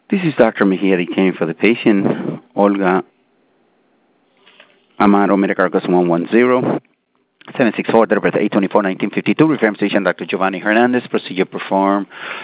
This is Dr. Mejia caring for the patient, Olga Amaro, Medicare 110. 764, date of birth 8/24/1952. Reference patient Dr. Giovanni Hernandez. Procedure performed.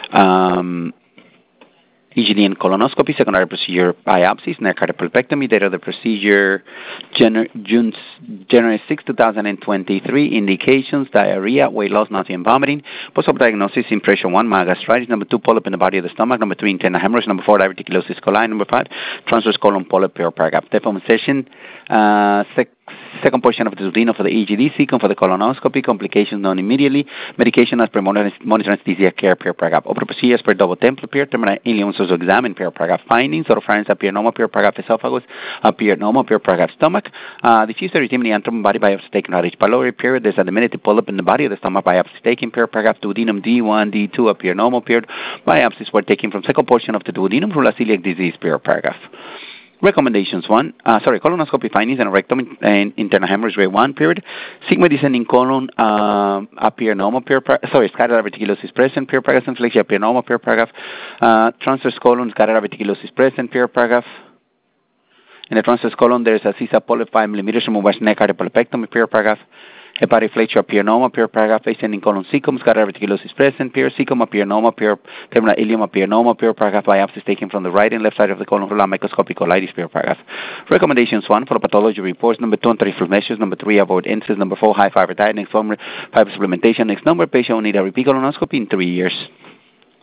EGD and colonoscopy. Secondary procedure biopsies. Neck cardiopulpectomy. Date of the procedure January 6, 2023. Indications: diarrhea, weight loss, nausea, and vomiting. Post-op diagnosis: impression 1, mild gastritis. Number 2, polyp in the body of the stomach. Number 3, internal hemorrhage. Number 4, diverticulosis coli. Number 5, transverse colon polyp, paragraph. Type session. Second portion of the duodenum for the EGD, second for the colonoscopy, complications known immediately, medication as per monitor anesthesia care, paragraph. Open procedures per double temple, terminal ileum, so examine, paragraph. Findings: oropharynx appear normal, paragraph. Esophagus appear normal, paragraph. Stomach, diffuse erythema antrum, body biopsy taken at H. pylori, there's a diminutive polyp in the body of the stomach, biopsy taken, paragraph. Duodenum D1, D2 appear normal, biopsies were taken from second portion of the duodenum, rula celiac disease, paragraph. Recommendations: colonoscopy findings and rectum and internal hemorrhage grade 1, Sigma descending colon appear normal, scatter diverticulosis present, paragraph. Inflection appear normal, paragraph. Transverse colon, scatter diverticulosis present, paragraph. In the transverse colon, there is a CISA polyp 5 millimeters removed neck cardiopulpectomy, paragraph. Hepatic flexure appear normal, paragraph. Ascending colon cecum, scatter diverticulosis present, cecum appear normal, terminal ileum appear normal, paragraph. Biopsies taken from the right and left side of the colon, microscopic colitis, paragraph. Recommendations: 1, for pathology reports. Number 2, anti-reflux measures. Number 3, avoid incidents. Number 4, high fiber diet. Next, fiber supplementation. Next, patient will need a repeat colonoscopy in 3 years.